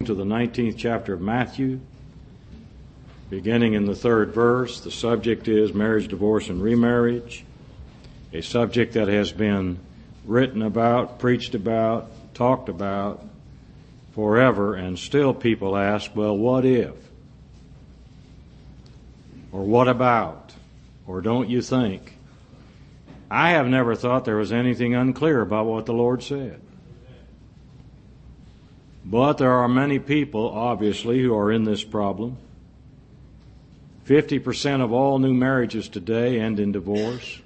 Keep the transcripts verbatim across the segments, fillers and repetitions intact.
To the nineteenth chapter of Matthew, beginning in the third verse. The subject is marriage, divorce, and remarriage, a subject that has been written about, preached about, talked about forever, and still people ask, well, what if? Or what about? Or don't you think? I have never thought there was anything unclear about what the Lord said. But there are many people, obviously, who are in this problem. fifty percent of all new marriages today end in divorce.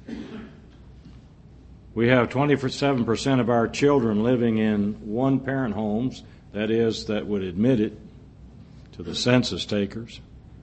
We have twenty-seven percent of our children living in one-parent homes, that is, that would admit it to the census takers.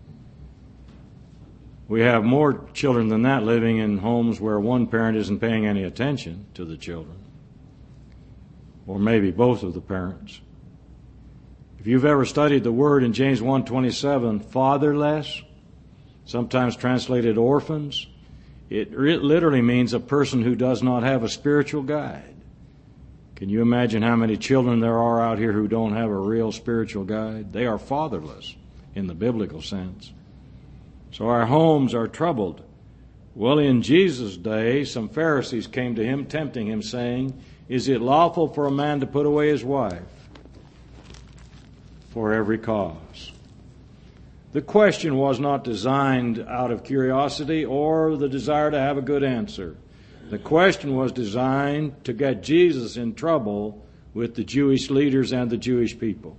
We have more children than that living in homes where one parent isn't paying any attention to the children, or maybe both of the parents. If you've ever studied the word in James one twenty-seven, fatherless, sometimes translated orphans, it literally means a person who does not have a spiritual guide. Can you imagine how many children there are out here who don't have a real spiritual guide? They are fatherless in the biblical sense. So our homes are troubled. Well, in Jesus' day, some Pharisees came to him, tempting him, saying, is it lawful for a man to put away his wife for every cause? The question was not designed out of curiosity or the desire to have a good answer. The question was designed to get Jesus in trouble with the Jewish leaders and the Jewish people.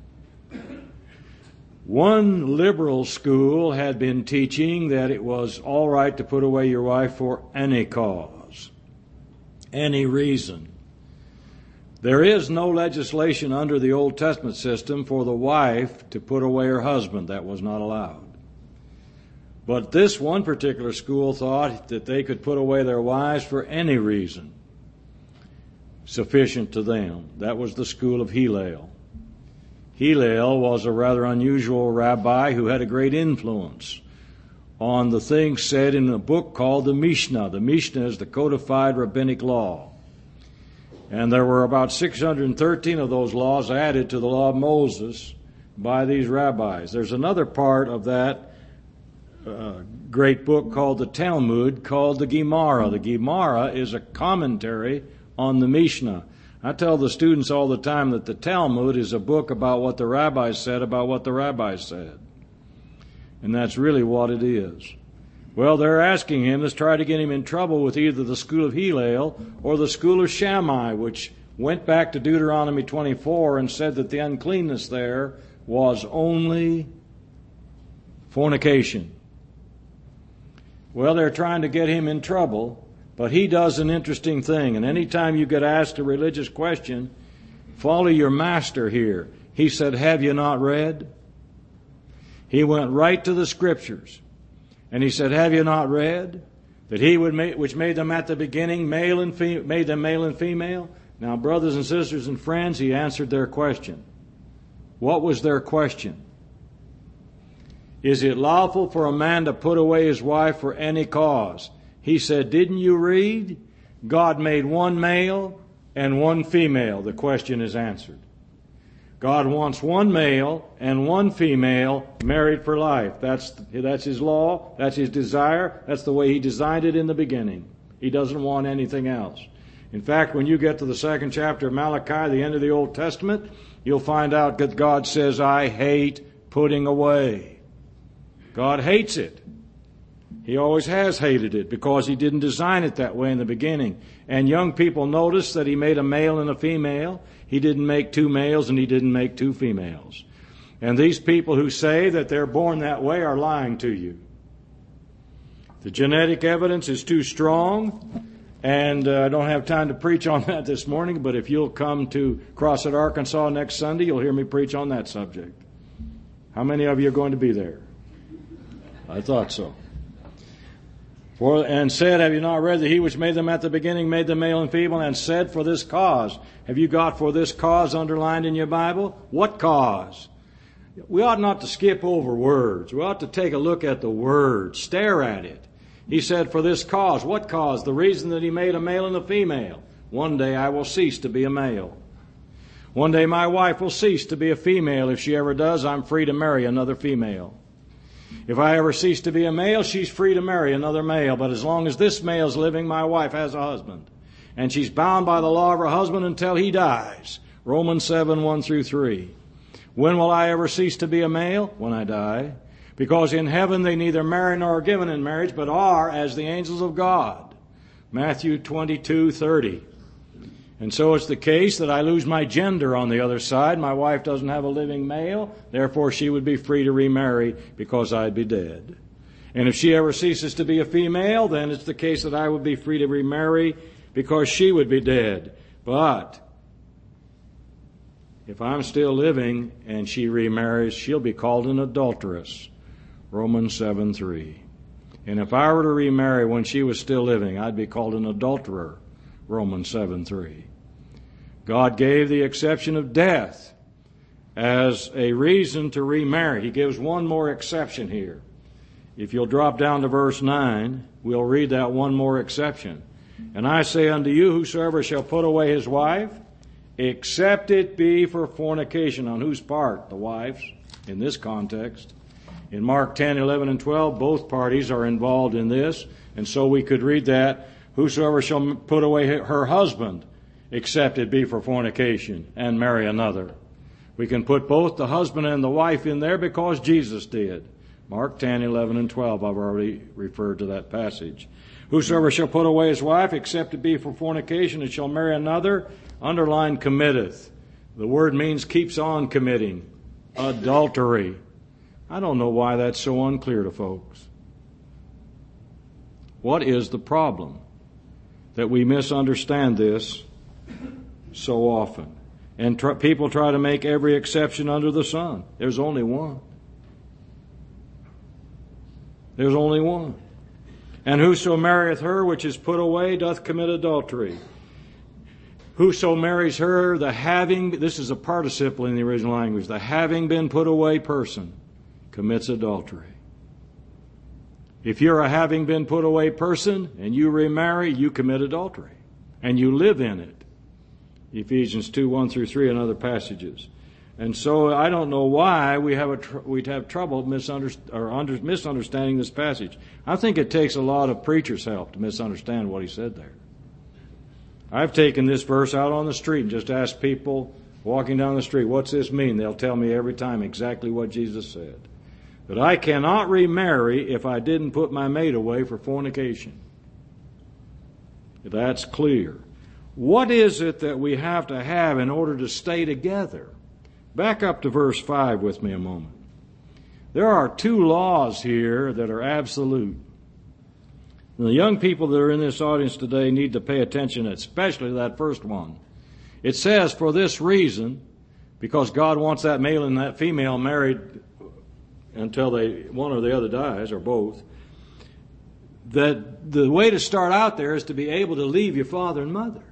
One liberal school had been teaching that it was all right to put away your wife for any cause, any reason. There is no legislation under the Old Testament system for the wife to put away her husband. That was not allowed. But this one particular school thought that they could put away their wives for any reason sufficient to them. That was the school of Hillel. Hillel was a rather unusual rabbi who had a great influence on the things said in a book called the Mishnah. The Mishnah is the codified rabbinic law. And there were about six hundred thirteen of those laws added to the law of Moses by these rabbis. There's another part of that uh, great book called the Talmud, called the Gemara. The Gemara is a commentary on the Mishnah. I tell the students all the time that the Talmud is a book about what the rabbis said about what the rabbis said. And that's really what it is. Well, they're asking him, let's try to get him in trouble with either the school of Hillel or the school of Shammai, which went back to Deuteronomy twenty-four and said that the uncleanness there was only fornication. Well, they're trying to get him in trouble, but he does an interesting thing. And any time you get asked a religious question, follow your master here. He said, have you not read? He went right to the scriptures. And he said, have you not read that he would make, which made them at the beginning male and fe- made them male and female? Now, brothers and sisters and friends, he answered their question. What was their question? Is it lawful for a man to put away his wife for any cause? He said, didn't you read? God made one male and one female. The question is answered. God wants one male and one female married for life. That's, that's His law. That's His desire. That's the way He designed it in the beginning. He doesn't want anything else. In fact, when you get to the second chapter of Malachi, the end of the Old Testament, you'll find out that God says, I hate putting away. God hates it. He always has hated it because He didn't design it that way in the beginning. And young people notice that He made a male and a female. He didn't make two males and He didn't make two females. And these people who say that they're born that way are lying to you. The genetic evidence is too strong, and uh, I don't have time to preach on that this morning, but if you'll come to Crossett, Arkansas next Sunday, you'll hear me preach on that subject. How many of you are going to be there? I thought so. For, and said, have you not read that He which made them at the beginning made them male and female, and said, for this cause. Have you got for this cause underlined in your Bible? What cause? We ought not to skip over words. We ought to take a look at the word, stare at it. He said, for this cause. What cause? The reason that He made a male and a female. One day I will cease to be a male. One day my wife will cease to be a female. If she ever does, I'm free to marry another female. If I ever cease to be a male, she's free to marry another male. But as long as this male's living, my wife has a husband. And she's bound by the law of her husband until he dies. Romans seven, one through three. When will I ever cease to be a male? When I die. Because in heaven they neither marry nor are given in marriage, but are as the angels of God. Matthew twenty-two, thirty. And so it's the case that I lose my gender on the other side. My wife doesn't have a living male, therefore she would be free to remarry because I'd be dead. And if she ever ceases to be a female, then it's the case that I would be free to remarry because she would be dead. But if I'm still living and she remarries, she'll be called an adulteress. Romans seven, three. And if I were to remarry when she was still living, I'd be called an adulterer. Romans seven, three. God gave the exception of death as a reason to remarry. He gives one more exception here. If you'll drop down to verse nine, we'll read that one more exception. And I say unto you, whosoever shall put away his wife, except it be for fornication. On whose part? The wife's, in this context. In Mark ten, eleven, and twelve, both parties are involved in this. And so we could read that, whosoever shall put away her husband, except it be for fornication, and marry another. We can put both the husband and the wife in there because Jesus did. Mark ten, eleven, and twelve, I've already referred to that passage. Whosoever shall put away his wife, except it be for fornication, and shall marry another, underline committeth. The word means keeps on committing. Adultery. I don't know why that's so unclear to folks. What is the problem? That we misunderstand this so often. And tr- people try to make every exception under the sun. There's only one. There's only one. And whoso marrieth her which is put away doth commit adultery. Whoso marries her, the having, this is a participle in the original language, the having been put away person commits adultery. If you're a having been put away person and you remarry, you commit adultery. And you live in it. Ephesians two, one through three and other passages. And so I don't know why we have a tr- we'd have trouble misunder- or under- misunderstanding this passage. I think it takes a lot of preachers' help to misunderstand what he said there. I've taken this verse out on the street and just asked people walking down the street, what's this mean? They'll tell me every time exactly what Jesus said. That I cannot remarry if I didn't put my mate away for fornication. That's clear. What is it that we have to have in order to stay together? Back up to verse five with me a moment. There are two laws here that are absolute. And the young people that are in this audience today need to pay attention, especially to that first one. It says, for this reason, because God wants that male and that female married until they one or the other dies, or both, that the way to start out there is to be able to leave your father and mother.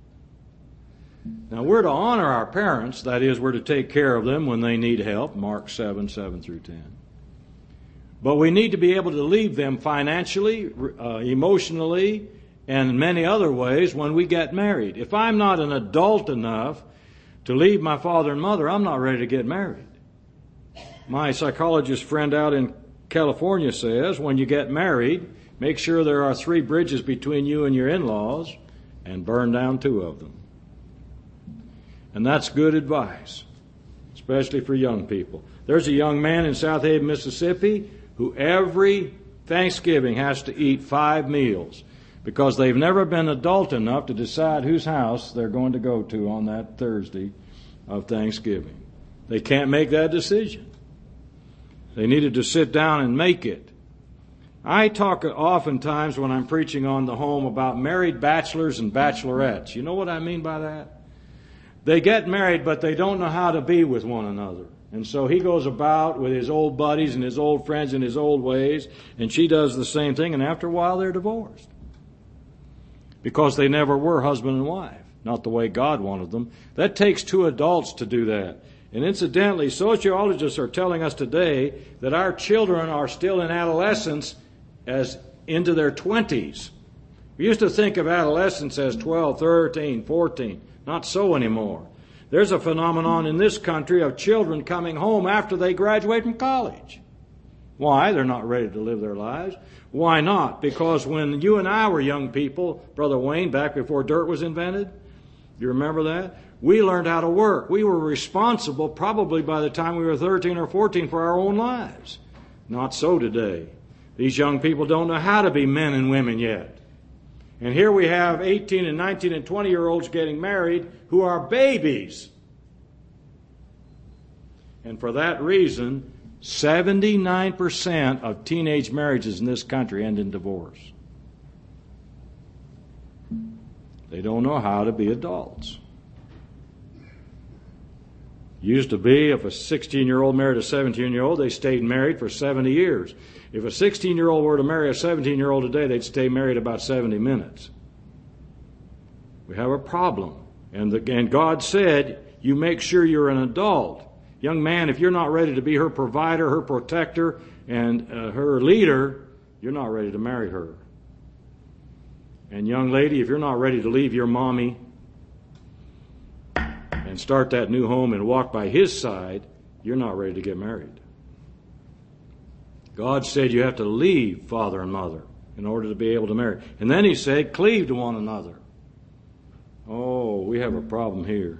Now, we're to honor our parents. That is, we're to take care of them when they need help. Mark seven, seven through ten. But we need to be able to leave them financially, uh, emotionally, and in many other ways when we get married. If I'm not an adult enough to leave my father and mother, I'm not ready to get married. My psychologist friend out in California says, when you get married, make sure there are three bridges between you and your in-laws and burn down two of them. And that's good advice, especially for young people. There's a young man in South Haven, Mississippi, who every Thanksgiving has to eat five meals because they've never been adult enough to decide whose house they're going to go to on that Thursday of Thanksgiving. They can't make that decision. They needed to sit down and make it. I talk oftentimes when I'm preaching on the home about married bachelors and bachelorettes. You know what I mean by that? They get married, but they don't know how to be with one another. And so he goes about with his old buddies and his old friends in his old ways, and she does the same thing, and after a while they're divorced. Because they never were husband and wife, not the way God wanted them. That takes two adults to do that. And incidentally, sociologists are telling us today that our children are still in adolescence as into their twenties. We used to think of adolescence as twelve, thirteen, fourteen. Not so anymore. There's a phenomenon in this country of children coming home after they graduate from college. Why? They're not ready to live their lives. Why not? Because when you and I were young people, Brother Wayne, back before dirt was invented, you remember that? We learned how to work. We were responsible probably by the time we were thirteen or fourteen for our own lives. Not so today. These young people don't know how to be men and women yet. And here we have eighteen and nineteen and twenty year olds getting married who are babies. And for that reason, seventy-nine percent of teenage marriages in this country end in divorce. They don't know how to be adults. Used to be, if a sixteen-year-old married a seventeen-year-old, they stayed married for seventy years. If a sixteen-year-old were to marry a seventeen-year-old today, they'd stay married about seventy minutes. We have a problem. And, the, and God said, you make sure you're an adult. Young man, if you're not ready to be her provider, her protector, and uh, her leader, you're not ready to marry her. And young lady, if you're not ready to leave your mommy and start that new home and walk by his side, you're not ready to get married. God said you have to leave father and mother in order to be able to marry. And then he said, cleave to one another. Oh, we have a problem here.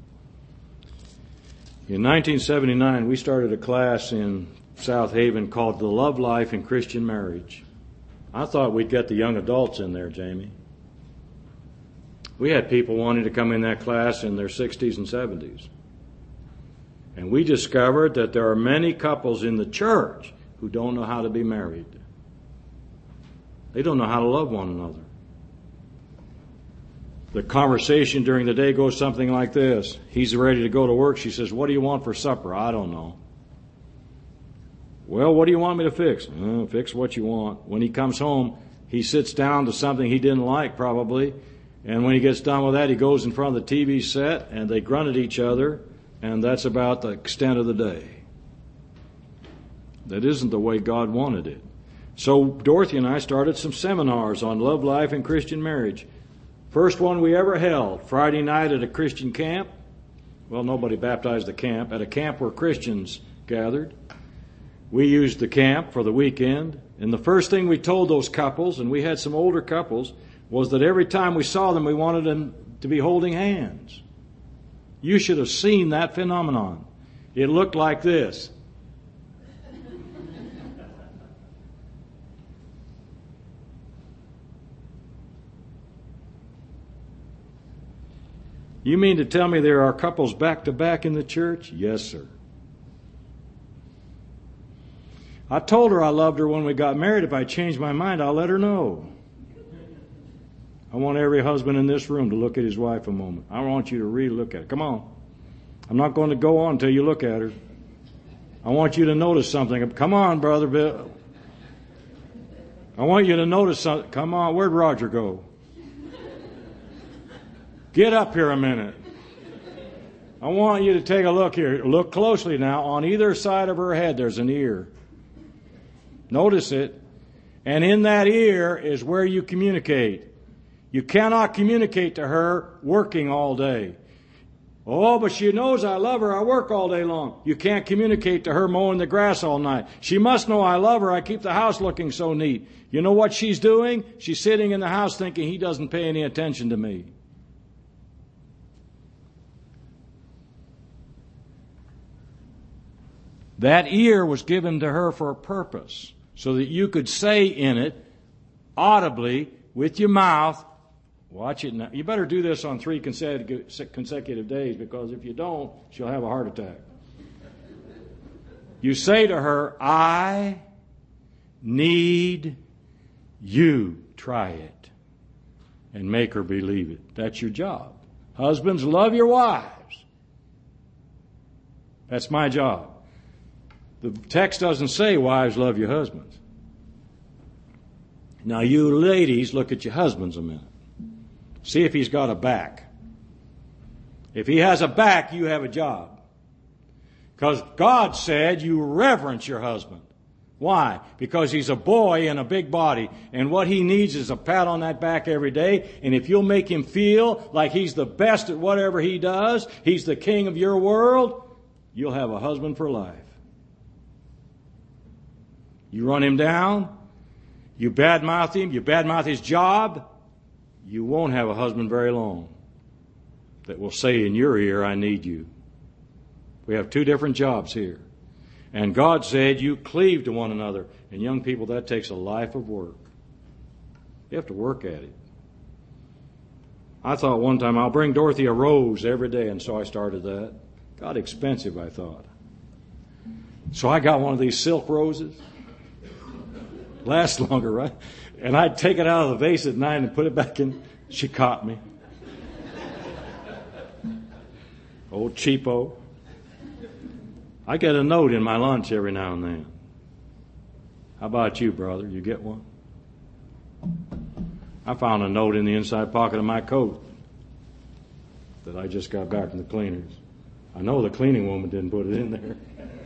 In nineteen seventy-nine, we started a class in South Haven called The Love Life in Christian Marriage. I thought we'd get the young adults in there, Jamie. We had people wanting to come in that class in their sixties and seventies. And we discovered that there are many couples in the church who don't know how to be married. They don't know how to love one another. The conversation during the day goes something like this. He's ready to go to work. She says, what do you want for supper? I don't know. Well, what do you want me to fix? Uh, fix what you want. When he comes home, he sits down to something he didn't like probably. And when he gets done with that, he goes in front of the T V set and they grunt at each other. And that's about the extent of the day. That isn't the way God wanted it. So Dorothy and I started some seminars on love life and Christian marriage. First one we ever held, Friday night at a Christian camp. Well, nobody baptized the camp. At a camp where Christians gathered. We used the camp for the weekend. And the first thing we told those couples, and we had some older couples, was that every time we saw them, we wanted them to be holding hands. You should have seen that phenomenon. It looked like this. You mean to tell me there are couples back to back in the church? Yes, sir. I told her I loved her when we got married. If I changed my mind, I'll let her know. I want every husband in this room to look at his wife a moment. I want you to really look at her. Come on. I'm not going to go on until you look at her. I want you to notice something. Come on, Brother Bill. I want you to notice something. Come on. Where'd Roger go? Get up here a minute. I want you to take a look here. Look closely now. On either side of her head, there's an ear. Notice it. And in that ear is where you communicate. You cannot communicate to her working all day. Oh, but she knows I love her. I work all day long. You can't communicate to her mowing the grass all night. She must know I love her. I keep the house looking so neat. You know what she's doing? She's sitting in the house thinking he doesn't pay any attention to me. That ear was given to her for a purpose, so that you could say in it, audibly, with your mouth, watch it now. You better do this on three consecutive days, because if you don't, she'll have a heart attack. You say to her, I need you. Try it. And make her believe it. That's your job. Husbands, love your wives. That's my job. The text doesn't say, wives, love your husbands. Now, you ladies, look at your husbands a minute. See if he's got a back. If he has a back, you have a job. Because God said you reverence your husband. Why? Because he's a boy in a big body, and what he needs is a pat on that back every day, and if you'll make him feel like he's the best at whatever he does, he's the king of your world, you'll have a husband for life. You run him down, you badmouth him, you badmouth his job, you won't have a husband very long that will say in your ear, I need you. We have two different jobs here. And God said, you cleave to one another. And young people, that takes a life of work. You have to work at it. I thought one time, I'll bring Dorothy a rose every day, and so I started that. God, expensive, I thought. So I got one of these silk roses. Lasts longer, right? And I'd take it out of the vase at night and put it back in. She caught me. Old cheapo. I get a note in my lunch every now and then. How about you, brother? You get one? I found a note in the inside pocket of my coat that I just got back from the cleaners. I know the cleaning woman didn't put it in there.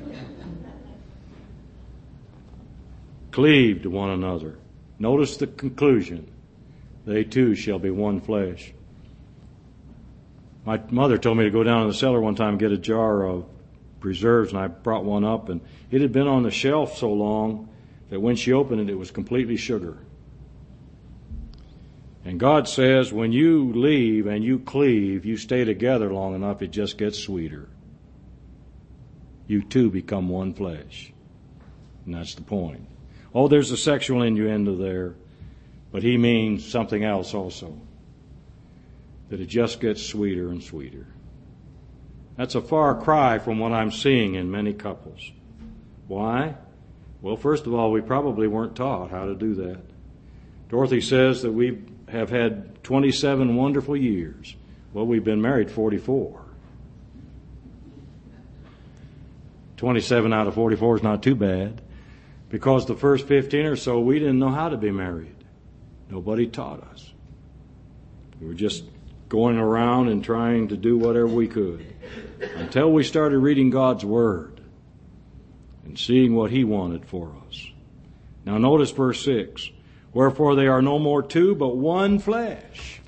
Cleave to one another. Notice the conclusion. They too shall be one flesh. My mother told me to go down in the cellar one time and get a jar of preserves, and I brought one up, and it had been on the shelf so long that when she opened it, it was completely sugar. And God says, when you leave and you cleave, you stay together long enough, it just gets sweeter. You two become one flesh. And that's the point. Oh, there's a sexual innuendo there, but he means something else also. That it just gets sweeter and sweeter. That's a far cry from what I'm seeing in many couples. Why? Well, first of all, we probably weren't taught how to do that. Dorothy says that we have had twenty-seven wonderful years. Well, we've been married forty-four. twenty-seven out of forty-four is not too bad, because the first fifteen or so, we didn't know how to be married. Nobody taught us. We were just going around and trying to do whatever we could until we started reading God's Word and seeing what He wanted for us. Now notice verse six. Wherefore they are no more two, but one flesh.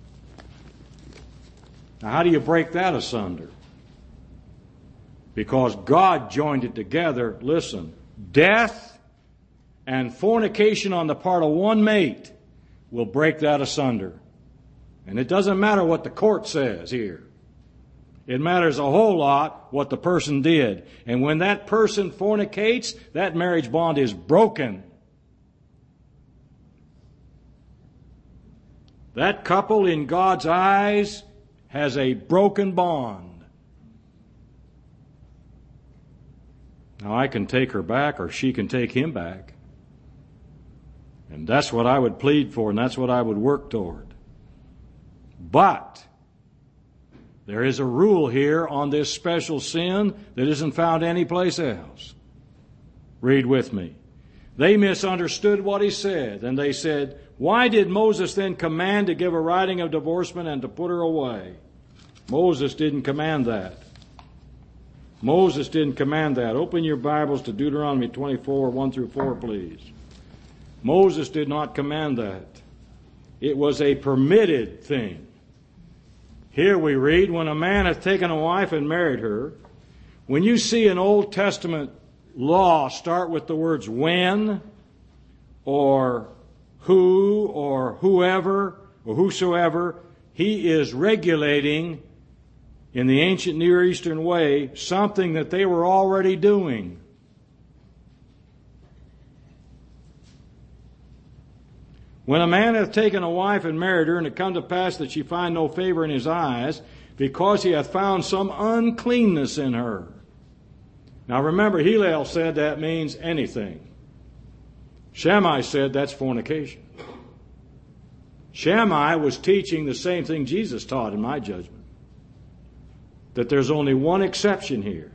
Now how do you break that asunder? Because God joined it together. Listen, death and fornication on the part of one mate will break that asunder. And it doesn't matter what the court says here. It matters a whole lot what the person did. And when that person fornicates, that marriage bond is broken. That couple in God's eyes has a broken bond. Now I can take her back, or she can take him back. And that's what I would plead for, and that's what I would work toward. But there is a rule here on this special sin that isn't found anyplace else. Read with me. They misunderstood what he said, and they said, why did Moses then command to give a writing of divorcement and to put her away? Moses didn't command that. Moses didn't command that. Open your Bibles to Deuteronomy twenty-four, one through four, please. Moses did not command that. It was a permitted thing. Here we read, when a man hath taken a wife and married her, when you see an Old Testament law start with the words when, or who, or whoever, or whosoever, he is regulating, in the ancient Near Eastern way, something that they were already doing. When a man hath taken a wife and married her, and it come to pass that she find no favor in his eyes, because he hath found some uncleanness in her. Now remember, Hillel said that means anything. Shammai said that's fornication. Shammai was teaching the same thing Jesus taught, in my judgment. That there's only one exception here.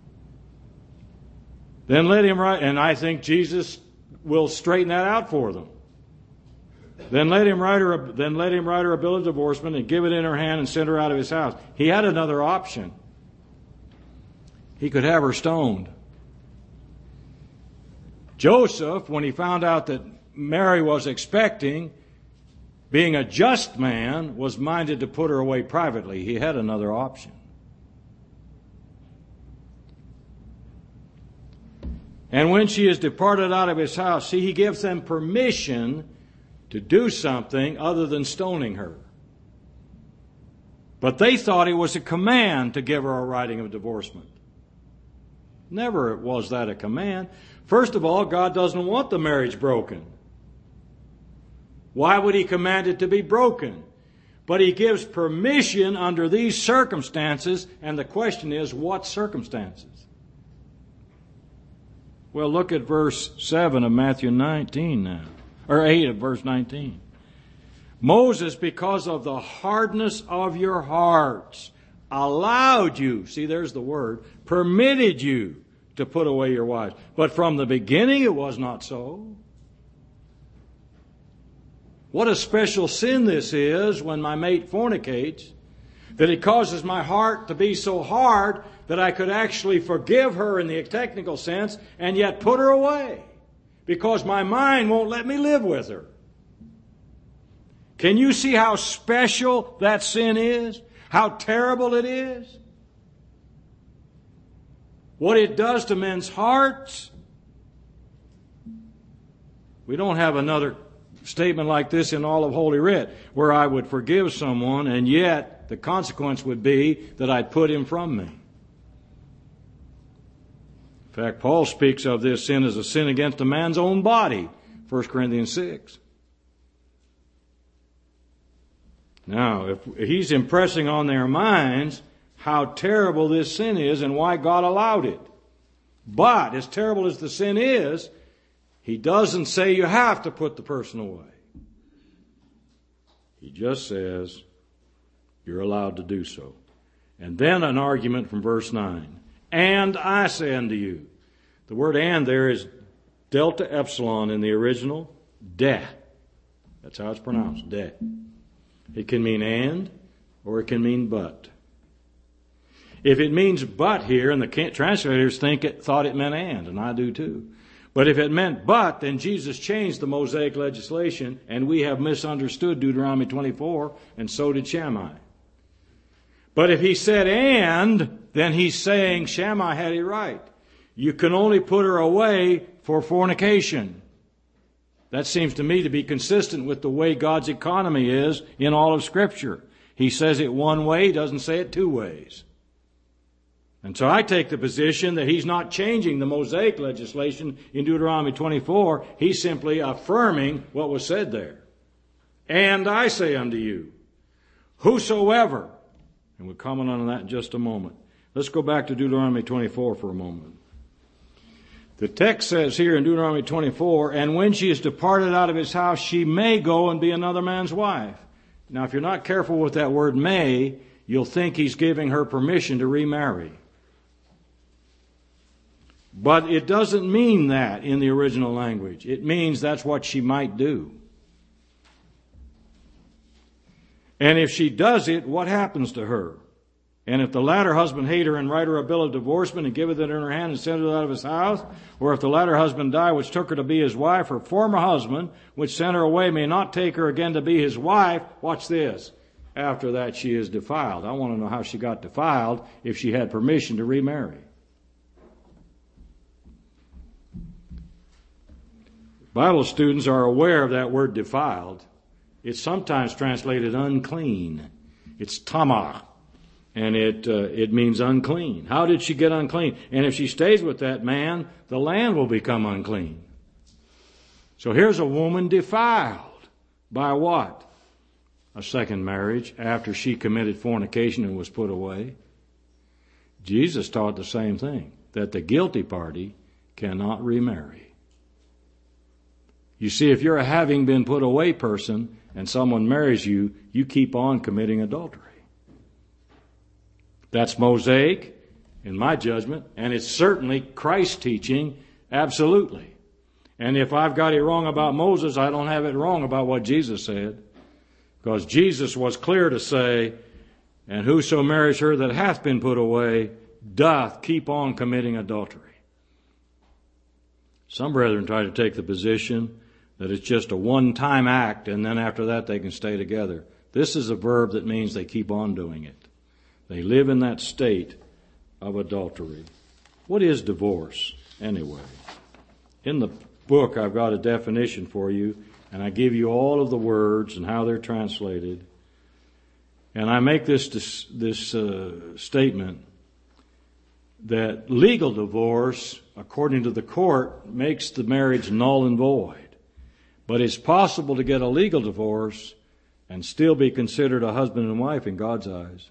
Then let him write, and I think Jesus will straighten that out for them. Then let him write her. A, then let him write her a bill of divorcement and give it in her hand and send her out of his house. He had another option. He could have her stoned. Joseph, when he found out that Mary was expecting, being a just man, was minded to put her away privately. He had another option. And when she is departed out of his house, see, he gives them permission to do something other than stoning her. But they thought it was a command to give her a writing of divorcement. Never was that a command. First of all, God doesn't want the marriage broken. Why would he command it to be broken? But he gives permission under these circumstances, and the question is, what circumstances? Well, look at verse seven of Matthew nineteen now, or eight of verse nineteen. Moses, because of the hardness of your hearts, allowed you, see there's the word, permitted you to put away your wives. But from the beginning it was not so. What a special sin this is when my mate fornicates, that it causes my heart to be so hard that I could actually forgive her in the technical sense and yet put her away because my mind won't let me live with her. Can you see how special that sin is? How terrible it is? What it does to men's hearts? We don't have another statement like this in all of Holy Writ where I would forgive someone and yet the consequence would be that I'd put him from me. In fact, Paul speaks of this sin as a sin against a man's own body, First Corinthians six. Now, if he's impressing on their minds how terrible this sin is and why God allowed it. But, as terrible as the sin is, he doesn't say you have to put the person away. He just says you're allowed to do so. And then an argument from verse nine. And I say unto you. The word and there is delta epsilon in the original. De. That's how it's pronounced. De. It can mean and, or it can mean but. If it means but here, and the translators think it thought it meant and, and I do too. But if it meant but, then Jesus changed the Mosaic legislation, and we have misunderstood Deuteronomy twenty-four, and so did Shammai. But if he said and, then he's saying Shammai had it right. You can only put her away for fornication. That seems to me to be consistent with the way God's economy is in all of Scripture. He says it one way, he doesn't say it two ways. And so I take the position that he's not changing the Mosaic legislation in Deuteronomy twenty-four. He's simply affirming what was said there. And I say unto you, whosoever, and we'll comment on that in just a moment. Let's go back to Deuteronomy twenty-four for a moment. The text says here in Deuteronomy twenty-four, and when she is departed out of his house, she may go and be another man's wife. Now, if you're not careful with that word may, you'll think he's giving her permission to remarry. But it doesn't mean that in the original language. It means that's what she might do. And if she does it, what happens to her? And if the latter husband hate her and write her a bill of divorcement and giveth it in her hand and send her out of his house, or if the latter husband die which took her to be his wife, her former husband which sent her away may not take her again to be his wife, watch this, after that she is defiled. I want to know how she got defiled if she had permission to remarry. Bible students are aware of that word defiled. It's sometimes translated unclean. It's tamah. And it uh, it means unclean. How did she get unclean? And if she stays with that man, the land will become unclean. So here's a woman defiled. By what? A second marriage after she committed fornication and was put away. Jesus taught the same thing, that the guilty party cannot remarry. You see, if you're a having been put away person and someone marries you, you keep on committing adultery. That's Mosaic, in my judgment, and it's certainly Christ's teaching, absolutely. And if I've got it wrong about Moses, I don't have it wrong about what Jesus said. Because Jesus was clear to say, and whoso marries her that hath been put away, doth keep on committing adultery. Some brethren try to take the position that it's just a one-time act and then after that they can stay together. This is a verb that means they keep on doing it. They live in that state of adultery. What is divorce, anyway? In the book, I've got a definition for you, and I give you all of the words and how they're translated. And I make this this, this uh, statement that legal divorce, according to the court, makes the marriage null and void. But it's possible to get a legal divorce and still be considered a husband and wife in God's eyes.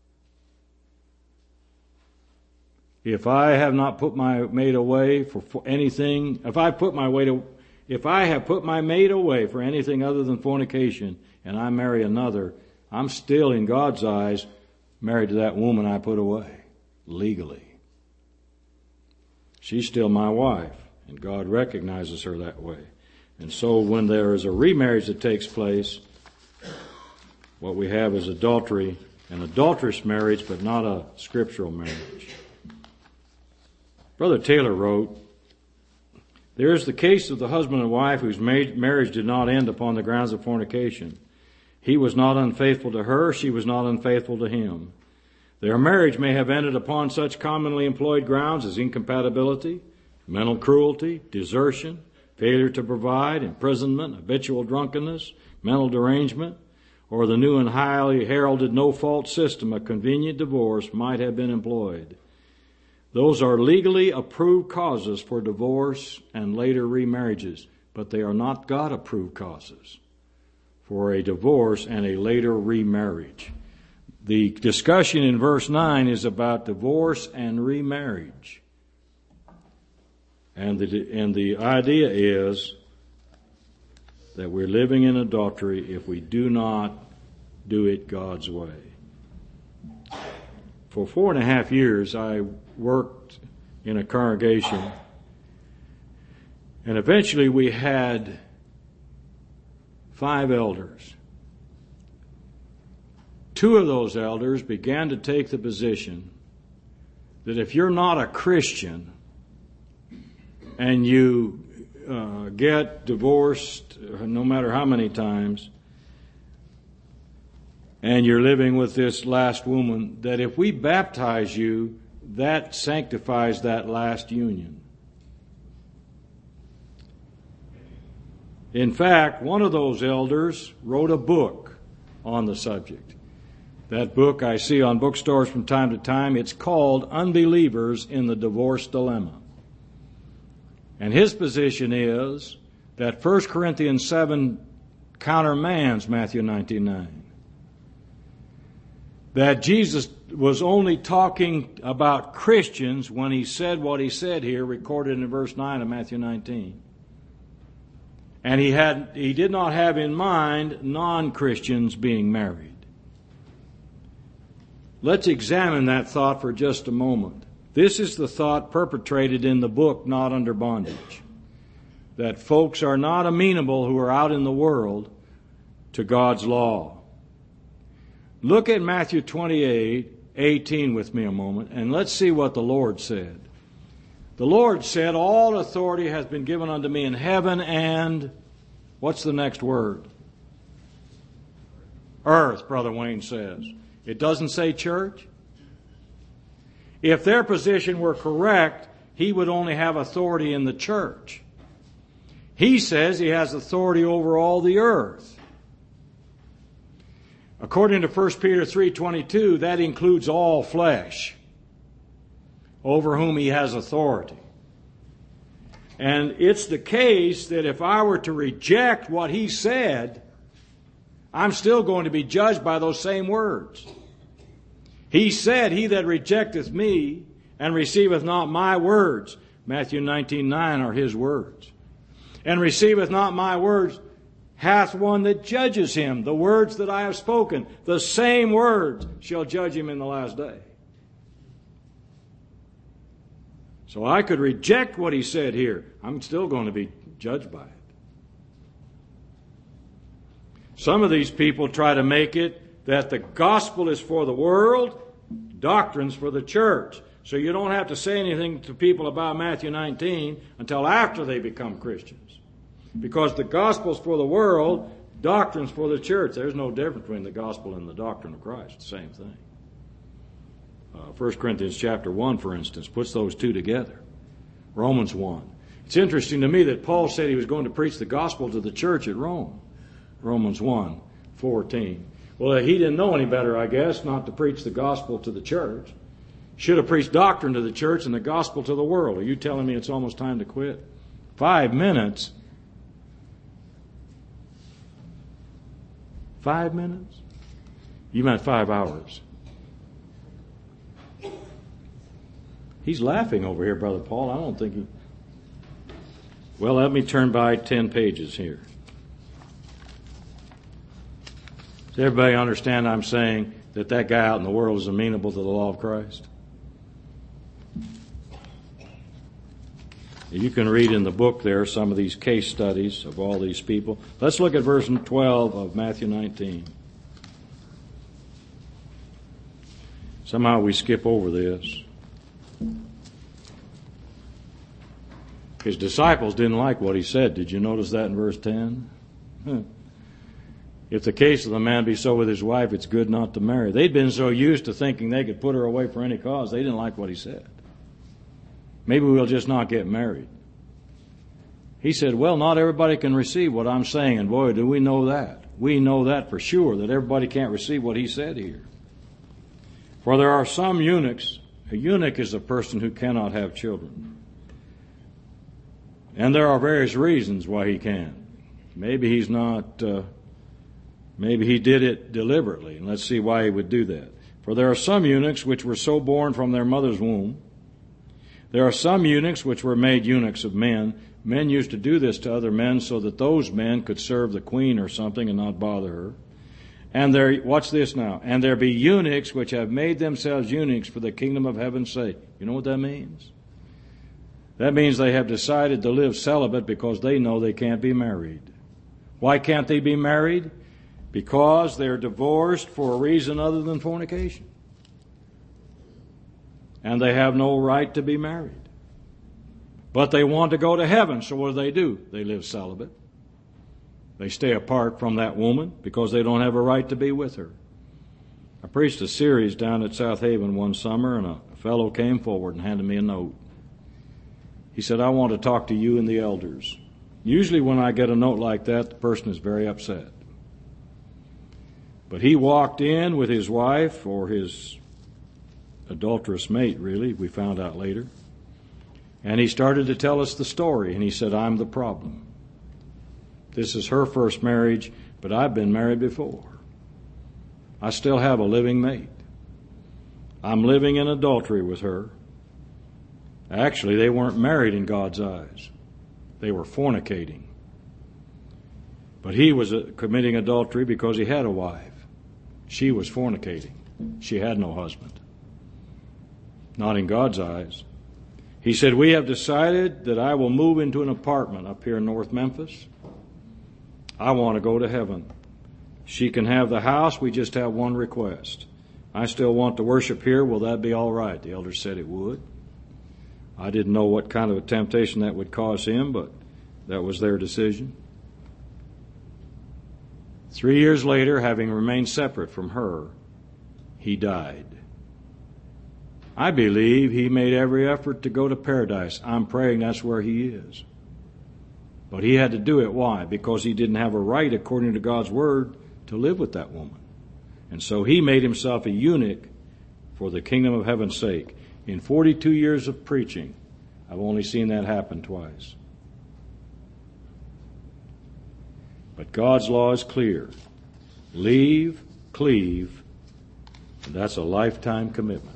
If I have not put my maid away for, for anything, if I put my way to, if I have put my maid away for anything other than fornication, and I marry another, I'm still in God's eyes married to that woman I put away legally. She's still my wife, and God recognizes her that way. And so when there is a remarriage that takes place, what we have is adultery, an adulterous marriage, but not a scriptural marriage. Brother Taylor wrote, "There is the case of the husband and wife whose marriage did not end upon the grounds of fornication. He was not unfaithful to her, she was not unfaithful to him. Their marriage may have ended upon such commonly employed grounds as incompatibility, mental cruelty, desertion, failure to provide, imprisonment, habitual drunkenness, mental derangement, or the new and highly heralded no-fault system of convenient divorce might have been employed. Those are legally approved causes for divorce and later remarriages, but they are not God-approved causes for a divorce and a later remarriage." The discussion in verse nine is about divorce and remarriage. And the, and the idea is that we're living in adultery if we do not do it God's way. For four and a half years, I worked in a congregation, and eventually we had five elders. Two of those elders began to take the position that if you're not a Christian and you uh, get divorced no matter how many times, and you're living with this last woman, that if we baptize you, that sanctifies that last union. In fact, one of those elders wrote a book on the subject. That book I see on bookstores from time to time. It's called Unbelievers in the Divorce Dilemma. And his position is that First Corinthians seven countermands Matthew nineteen nine. That Jesus was only talking about Christians when he said what he said here, recorded in verse nine of Matthew nineteen. And he had he did not have in mind non-Christians being married. Let's examine that thought for just a moment. This is the thought perpetrated in the book, Not Under Bondage. That folks are not amenable who are out in the world to God's law. Look at Matthew twenty-eight, eighteen with me a moment, and let's see what the Lord said. The Lord said, "All authority has been given unto me in heaven and," what's the next word? Earth, Brother Wayne says. It doesn't say church. If their position were correct, he would only have authority in the church. He says he has authority over all the earth. According to First Peter three twenty-two, that includes all flesh, over whom he has authority. And it's the case that if I were to reject what he said, I'm still going to be judged by those same words. He said, "He that rejecteth me and receiveth not my words," Matthew nineteen nine are his words, "and receiveth not my words, hath one that judges him. The words that I have spoken, the same words shall judge him in the last day." So I could reject what he said here. I'm still going to be judged by it. Some of these people try to make it that the gospel is for the world, doctrine's for the church. So you don't have to say anything to people about Matthew nineteen until after they become Christians. Because the gospel's for the world, doctrine's for the church. There's no difference between the gospel and the doctrine of Christ. It's the same thing. Uh, First Corinthians chapter one, for instance, puts those two together. Romans one. It's interesting to me that Paul said he was going to preach the gospel to the church at Rome. Romans one, fourteen. Well, he didn't know any better, I guess, not to preach the gospel to the church. Should have preached doctrine to the church and the gospel to the world. Are you telling me it's almost time to quit? Five minutes? Five minutes? You meant five hours. He's laughing over here, Brother Paul. I don't think he... Well, let me turn by ten pages here. Does everybody understand I'm saying that that guy out in the world is amenable to the law of Christ? You can read in the book there some of these case studies of all these people. Let's look at verse twelve of Matthew nineteen. Somehow we skip over this. His disciples didn't like what he said. Did you notice that in verse ten? Huh. If the case of the man be so with his wife, it's good not to marry. They'd been so used to thinking they could put her away for any cause, they didn't like what he said. Maybe we'll just not get married. He said, well, not everybody can receive what I'm saying. And boy, do we know that. We know that for sure, that everybody can't receive what he said here. For there are some eunuchs. A eunuch is a person who cannot have children. And there are various reasons why he can. Maybe he's not, uh, maybe he did it deliberately. And let's see why he would do that. For there are some eunuchs which were so born from their mother's womb. There are some eunuchs which were made eunuchs of men. Men used to do this to other men so that those men could serve the queen or something and not bother her. And there, watch this now. And there be eunuchs which have made themselves eunuchs for the kingdom of heaven's sake. You know what that means? That means they have decided to live celibate because they know they can't be married. Why can't they be married? Because they're divorced for a reason other than fornication. And they have no right to be married. But they want to go to heaven, so what do they do? They live celibate. They stay apart from that woman because they don't have a right to be with her. I preached a series down at South Haven one summer, and a fellow came forward and handed me a note. He said, I want to talk to you and the elders. Usually when I get a note like that, the person is very upset. But he walked in with his wife, or his adulterous mate, really, we found out later. And he started to tell us the story, and he said, I'm the problem. This is her first marriage, but I've been married before. I still have a living mate. I'm living in adultery with her. Actually, they weren't married in God's eyes. They were fornicating. But he was committing adultery because he had a wife. She was fornicating. She had no husband. Not in God's eyes. He said, we have decided that I will move into an apartment up here in North Memphis. I want to go to heaven. She can have the house. We just have one request. I still want to worship here. Will that be all right? The elder said it would. I didn't know what kind of a temptation that would cause him, but that was their decision. Three years later, having remained separate from her, he died. I believe he made every effort to go to paradise. I'm praying that's where he is. But he had to do it. Why? Because he didn't have a right, according to God's word, to live with that woman. And so he made himself a eunuch for the kingdom of heaven's sake. In forty-two years of preaching, I've only seen that happen twice. But God's law is clear. Leave, cleave, and that's a lifetime commitment.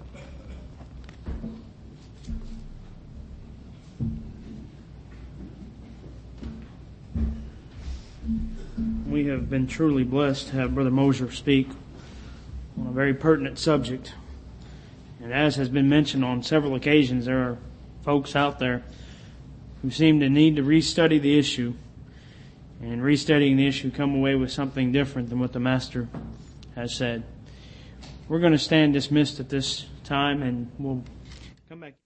We have been truly blessed to have Brother Moser speak on a very pertinent subject. And as has been mentioned on several occasions, there are folks out there who seem to need to restudy the issue, and restudying the issue come away with something different than what the Master has said. We're going to stand dismissed at this time, and we'll come back.